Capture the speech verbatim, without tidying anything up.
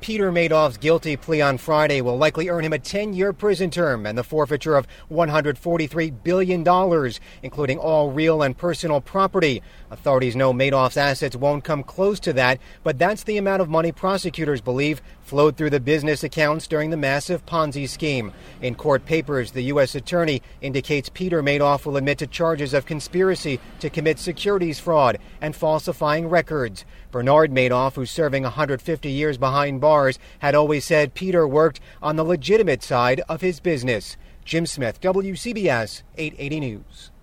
Peter Madoff's guilty plea on Friday will likely earn him a ten-year prison term and the forfeiture of one hundred forty-three billion dollars, including all real and personal property. Authorities know Madoff's assets won't come close to that, but that's the amount of money prosecutors believe flowed through the business accounts during the massive Ponzi scheme. In court papers, the U S attorney indicates Peter Madoff will admit to charges of conspiracy to commit securities fraud and falsifying records. Bernard Madoff, who's serving one hundred fifty years behind bars, had always said Peter worked on the legitimate side of his business. Jim Smith, W C B S eight eighty News.